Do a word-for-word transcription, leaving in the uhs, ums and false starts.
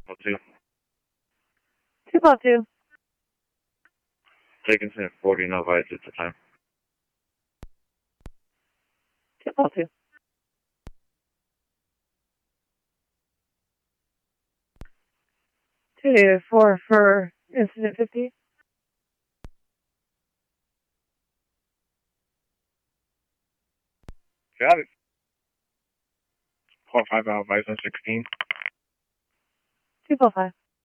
Oh, two. two call two. Taking ten forty, no advice at the time. two call two. two negative four for incident fifty. Got it. Call five out, advice on sixteen. two call five.